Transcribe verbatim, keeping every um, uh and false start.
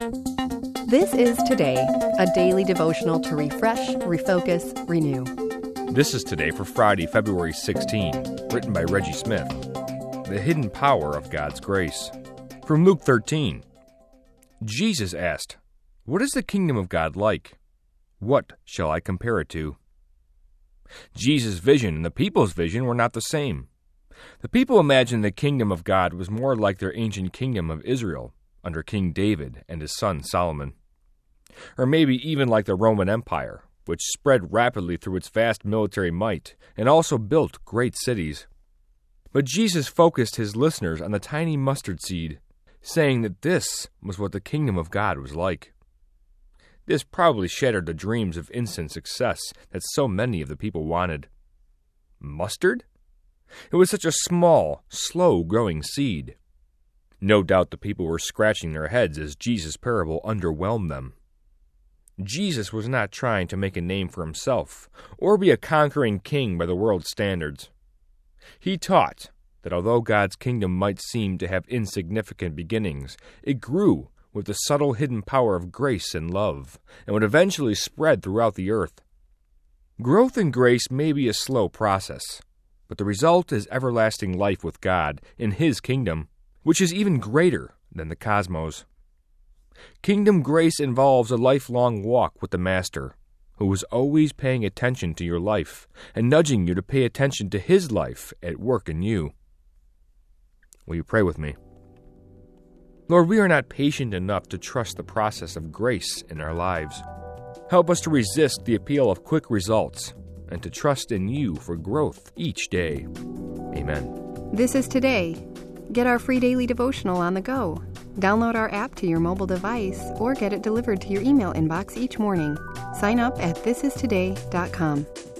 This is Today, a daily devotional to refresh, refocus, renew. This is Today for Friday, February sixteenth, written by Reggie Smith. The Hidden Power of God's Grace. From Luke thirteen. Jesus asked, "What is the kingdom of God like? What shall I compare it to?" Jesus' vision and the people's vision were not the same. The people imagined the kingdom of God was more like their ancient kingdom of Israel under King David and his son Solomon. Or maybe even like the Roman Empire, which spread rapidly through its vast military might and also built great cities. But Jesus focused his listeners on the tiny mustard seed, saying that this was what the kingdom of God was like. This probably shattered the dreams of instant success that so many of the people wanted. Mustard? It was such a small, slow-growing seed. No doubt the people were scratching their heads as Jesus' parable underwhelmed them. Jesus was not trying to make a name for himself or be a conquering king by the world's standards. He taught that although God's kingdom might seem to have insignificant beginnings, it grew with the subtle hidden power of grace and love, and would eventually spread throughout the earth. Growth in grace may be a slow process, but the result is everlasting life with God in His kingdom, which is even greater than the cosmos. Kingdom grace involves a lifelong walk with the Master, who is always paying attention to your life and nudging you to pay attention to His life at work in you. Will you pray with me? Lord, we are not patient enough to trust the process of grace in our lives. Help us to resist the appeal of quick results and to trust in you for growth each day. Amen. This is Today. Get our free daily devotional on the go. Download our app to your mobile device or get it delivered to your email inbox each morning. Sign up at this is today dot com.